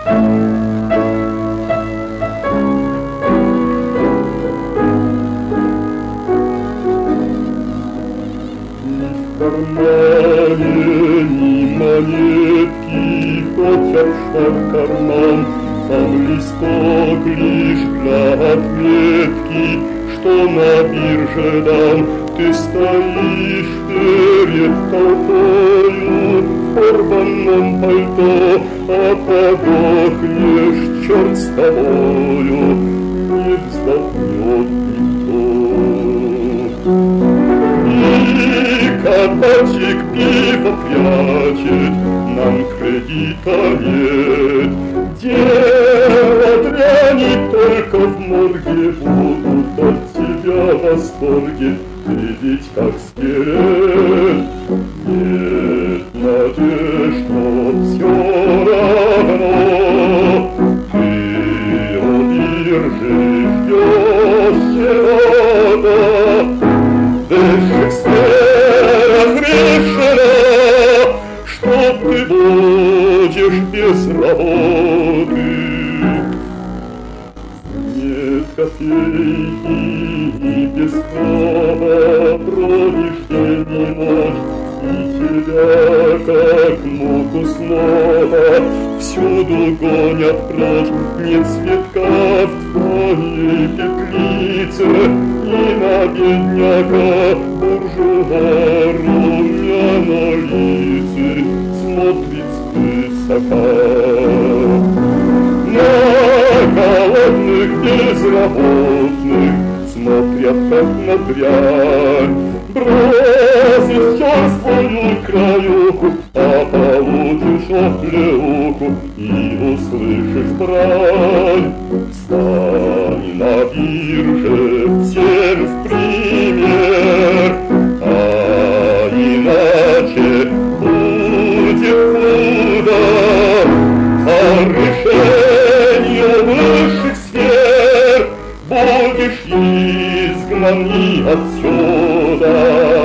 Ни монетки, хотя в карман, там листок лишь для отметки, что на бирже дам. Ты стоишь перед толпою в порванном пальто, а подохнешь, черт с тобою, не вздохнет никто. И кабачик пиво прячет, нам кредита нет. Дело дряни только в морге, будут от тебя в восторге. Ты ведь как скелет, нет надежд, но все равно. Ты у биржи ждешь чего-то, дышишь решено, что ты будешь без работы. Нет копейки и без слова бродишь день и ночь, и тебя, как муку снова, всюду гонят прочь. Нет цветка в твоей петлице, и на бедняка буржуа румяна лице смотрит свысока. На голодных безработных смотрят как на дрянь. Бросишь черствую краюху, а получишь оплеуху и услышишь брань. Стань на бирже всем в пример, а иначе будет худо. По решению высших сфер будешь изгнан и отсюда.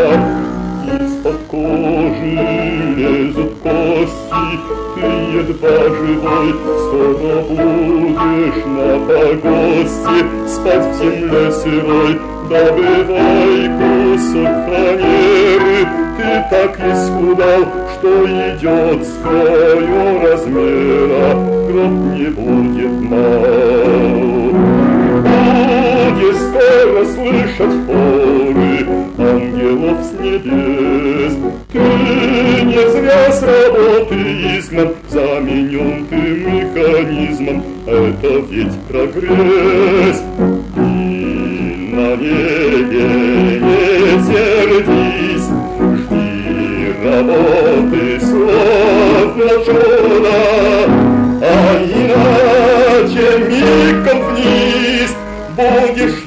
Из-под кожи лезут кости, ты едва живой, скоро будешь на погосте спать в земле сырой. Добывай кусок фанеры, ты так исхудал, что идет с краю размера, гроб не будет мал. Будешь скоро слышать хоры ангелов с небес. Ты не зря с работы изгнан, заменен ты механизмом, это ведь прогресс. И на небе не сердись, жди работы словно чудо, а иначе мигом вниз будешь